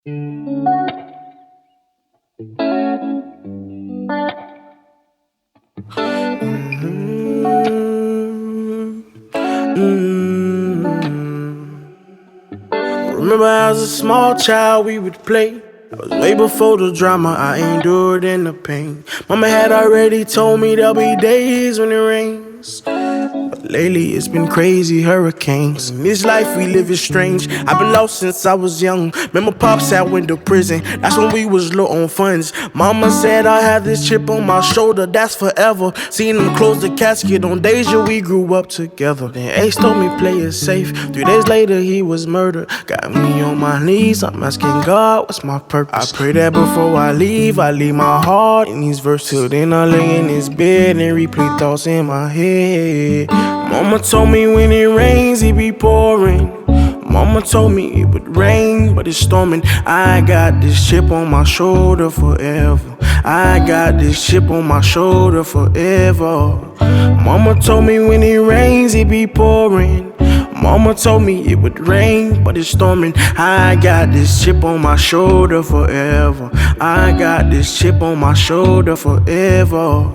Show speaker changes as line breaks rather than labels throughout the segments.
Remember as a small child we would play. I was way before the drama, I endured in the pain. Mama had already told me there'll be days when it rains. But lately it's been crazy hurricanes. And this life we live is strange. I've been lost since I was young. Remember pops out went to prison. That's when we was low on funds. Mama said I had this chip on my shoulder, that's forever. Seen him close the casket on Deja, we grew up together. Then Ace told me play it safe. 3 days later he was murdered. Got me on my knees, I'm asking God, what's my purpose? I pray that before I leave my heart in these verses. Till then I lay in this bed and replay thoughts in my head. Mama told me when it rains, it be pouring. Mama told me it would rain, but it's storming. I got this chip on my shoulder forever. I got this chip on my shoulder forever. Mama told me when it rains, it be pouring. Mama told me it would rain, but it's storming. I got this chip on my shoulder forever. I got this chip on my shoulder forever.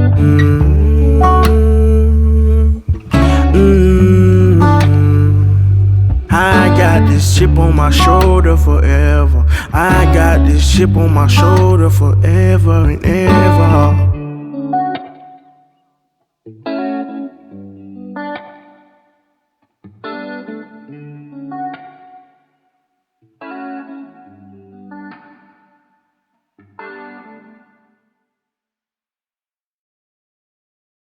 I got this chip on my shoulder forever. I got this chip on my shoulder forever and ever.